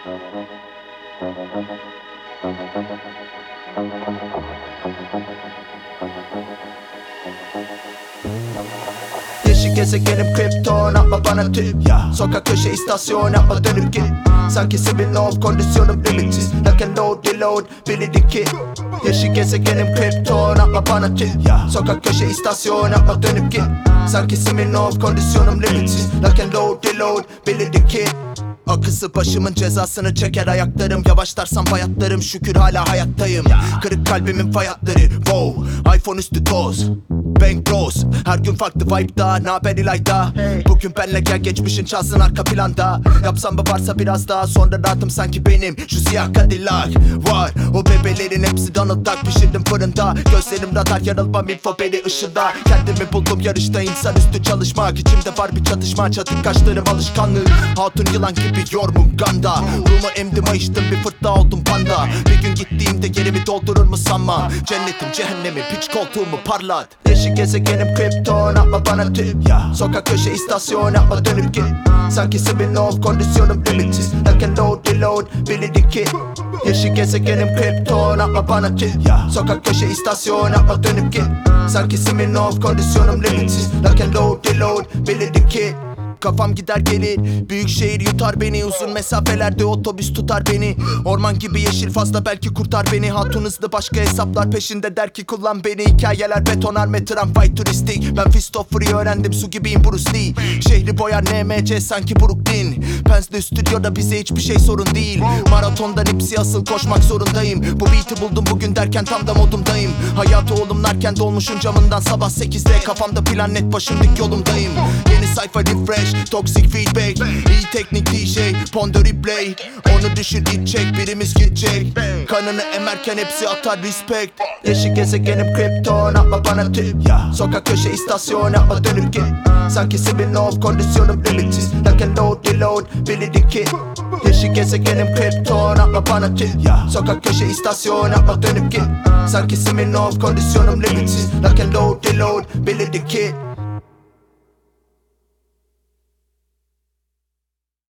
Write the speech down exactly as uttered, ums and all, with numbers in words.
Yeşil gezegenim kripton, atma bana tip ya. Sokak köşe istasyon, yapma dönüp git. Sanki sivil off, kondisyonum limitsiz. Lock and load, reload, bildik ki. Yeşil gezegenim kripton, atma bana tip ya. Sokak köşe istasyon, yapma dönüp git. Sanki sivil off, kondisyonum limitsiz. Lock and load, reload, bildik ki. Akısı başımın cezasını çeker ayaklarım. Yavaşlarsam bayatlarım, şükür hala hayattayım. Kırık kalbimin fay hatları, wow. iPhone üstü toz, Bank Bros. Her gün farklı vibe'da, naber İlayda? Bugün benle gel, geçmişin çalsın arka planda. Yapsam mı varsa biraz daha, sonra rahatım sanki benim şu siyah Cadillac var. O bebelerin hepsi Donald Duck, pişirdim fırında. Gözlerim radar, yanılmam, info beni ışılda. Kendimi buldum yarışta, insanüstü çalışmak. İçimde var bir çatışma, çatık kaşlarım alışkanlık. Hatun yılan gibi yormum ganda. Rumu emdim, ayıştım, bir fırtına oldum panda. Bir gün gittiğimde yerimi doldurur mu sanma. Cennetim cehennemi, piç koltuğumu parlat. Yeşil gezegenim kripton, atma bana tip ya. Sokak köşe istasyon, yapma dönüp git. Sanki sivil off, kondisyonum limitsiz. Lock and load, reload, bildik ki. Yeşil gezegenim kripton, atma bana tip ya. Sokak köşe istasyon, yapma dönüp git. Sanki sivil off, kondisyonum limitsiz. Lock and load, reload, bildik ki. Kafam gider gelir, büyük şehir yutar beni. Uzun mesafelerde otobüs tutar beni. Orman gibi yeşil fazla belki kurtar beni. Hatun hızlı, başka hesaplar peşinde, der ki kullan beni. Hikayeler betonarme, tramvay turistik. Ben Fist of Free öğrendim, su gibiyim Bruce Lee. Şehri boyar N M C sanki Brooklyn. Pens'de stüdyoda bize hiçbir şey sorun değil. Maratondan hepsi asıl koşmak zorundayım. Bu beat'i buldum bugün derken tam da modumdayım. Hayatı olumlarken dolmuşun camından sabah sekizde. Kafamda plan net, başım dik, yolumdayım. Yeni sayfa refresh, toxic feedback. İyi teknik D J, ponder replay. Onu düşür gidecek, birimiz gidecek. Kanını emerken hepsi atar respect. Yeşil gezegenim kripton, atma bana tip ya. Sokak köşe istasyon, yapma dönüp git. Sanki sivil off, kondisyonum limitsiz. Lock and load, reload, bildik ki. Yeşil gezegenim kripton, atma bana tip ya. Sokak köşe istasyon, yapma dönüp git. Sanki sivil off, kondisyonum limitsiz. Lock and load, reload, bildik ki.